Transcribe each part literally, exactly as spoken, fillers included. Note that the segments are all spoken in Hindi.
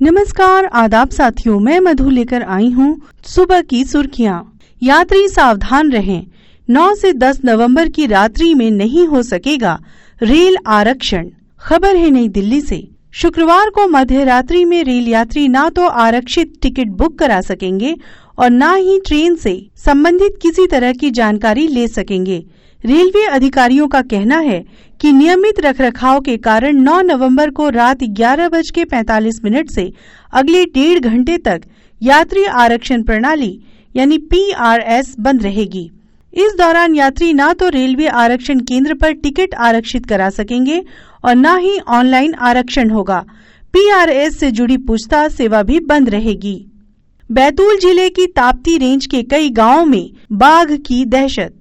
नमस्कार, आदाब साथियों, मैं मधु लेकर आई हूँ सुबह की सुर्खियाँ। यात्री सावधान रहें, नौ से दस नवंबर की रात्रि में नहीं हो सकेगा रेल आरक्षण। खबर है नई दिल्ली से। शुक्रवार को मध्य रात्रि में रेल यात्री न तो आरक्षित टिकट बुक करा सकेंगे और न ही ट्रेन से संबंधित किसी तरह की जानकारी ले सकेंगे। रेलवे अधिकारियों का कहना है कि नियमित रखरखाव के कारण नौ नवंबर को रात ग्यारह बज के पैंतालीस मिनट से अगले डेढ़ घंटे तक यात्री आरक्षण प्रणाली यानी पी आर एस बंद रहेगी। इस दौरान यात्री न तो रेलवे आरक्षण केंद्र पर टिकट आरक्षित करा सकेंगे और न ही ऑनलाइन आरक्षण होगा। पी आर एस से जुड़ी पूछताछ सेवा भी बंद रहेगी। बैतूल जिले की ताप्ती रेंज के कई गांवों में बाघ की दहशत।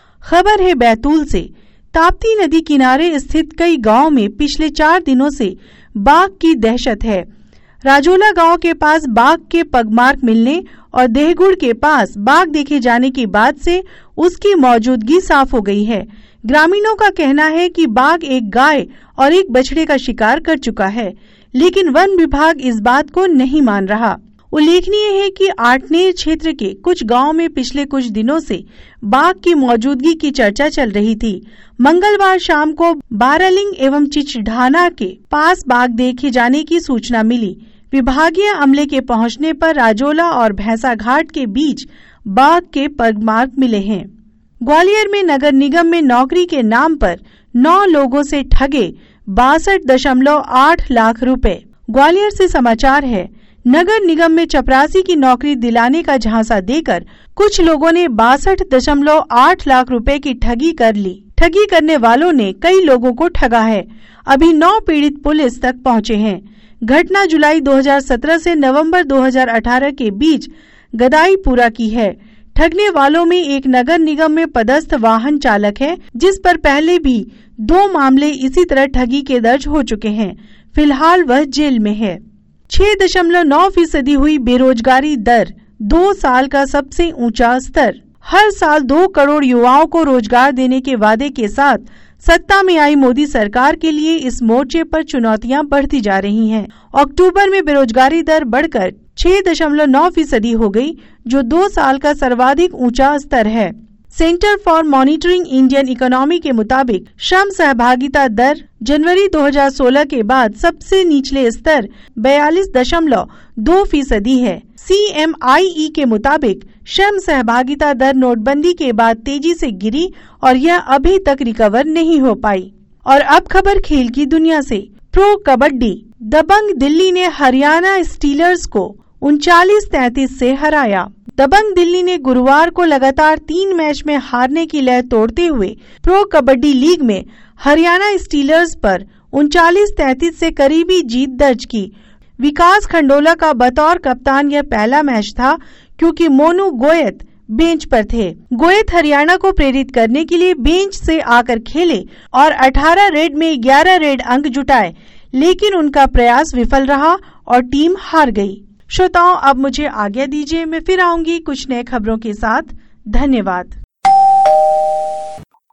खबर है बैतूल से। ताप्ती नदी किनारे स्थित कई गांवों में पिछले चार दिनों से बाघ की दहशत है। राजोला गांव के पास बाघ के पगमार्क मिलने और देहगुड़ के पास बाघ देखे जाने के बाद से उसकी मौजूदगी साफ हो गई है। ग्रामीणों का कहना है कि बाघ एक गाय और एक बछड़े का शिकार कर चुका है, लेकिन वन विभाग इस बात को नहीं मान रहा। उल्लेखनीय है कि आठनेर क्षेत्र के कुछ गांवों में पिछले कुछ दिनों से बाघ की मौजूदगी की चर्चा चल रही थी। मंगलवार शाम को बारालिंग एवं चिचढाना के पास बाघ देखे जाने की सूचना मिली। विभागीय अमले के पहुंचने पर राजोला और भैंसा घाट के बीच बाघ के पगमार्क मिले हैं। ग्वालियर में नगर निगम में नौकरी के नाम पर नौ लोगों से ठगे बासठ दशमलव आठ लाख रुपए। ग्वालियर से समाचार है। नगर निगम में चपरासी की नौकरी दिलाने का झांसा देकर कुछ लोगों ने बासठ दशमलव आठ लाख रुपए की ठगी कर ली। ठगी करने वालों ने कई लोगों को ठगा है। अभी नौ पीड़ित पुलिस तक पहुंचे हैं। घटना जुलाई दो हज़ार सत्रह से नवंबर दो हज़ार अठारह के बीच गदाईपुरा की है। ठगने वालों में एक नगर निगम में पदस्थ वाहन चालक है, जिस पर पहले भी दो मामले इसी तरह ठगी के दर्ज हो चुके हैं। फिलहाल वह जेल में है। छह दशमलव नौ फीसदी हुई बेरोजगारी दर, दो साल का सबसे ऊंचा स्तर। हर साल दो करोड़ युवाओं को रोजगार देने के वादे के साथ सत्ता में आई मोदी सरकार के लिए इस मोर्चे पर चुनौतियां बढ़ती जा रही हैं। अक्टूबर में बेरोजगारी दर बढ़कर छह दशमलव नौ फीसदी हो गई, जो दो साल का सर्वाधिक ऊंचा स्तर है। Centre for Monitoring Indian Economy के मुताबिक श्रम सहभागिता दर जनवरी दो हज़ार सोलह के बाद सबसे निचले स्तर बयालीस दशमलव दो फीसदी है। सी एम आई ई के मुताबिक श्रम सहभागिता दर नोटबंदी के बाद तेजी से गिरी और यह अभी तक रिकवर नहीं हो पाई। और अब खबर खेल की दुनिया से। प्रो कबड्डी। दबंग दिल्ली ने हरियाणा स्टीलर्स को उनचालीस तैंतीस से हराया। दबंग दिल्ली ने गुरुवार को लगातार तीन मैच में हारने की लय तोड़ते हुए प्रो कबड्डी लीग में हरियाणा स्टीलर्स पर उनचालीस तैंतीस से करीबी जीत दर्ज की। विकास खंडोला का बतौर कप्तान यह पहला मैच था, क्योंकि मोनू गोयत बेंच पर थे। गोयत हरियाणा को प्रेरित करने के लिए बेंच से आकर खेले और अठारह रेड में ग्यारह रेड अंक जुटाए, लेकिन उनका प्रयास विफल रहा और टीम हार गई। श्रोताओं, अब मुझे आज्ञा दीजिए, मैं फिर आऊंगी कुछ नए खबरों के साथ। धन्यवाद।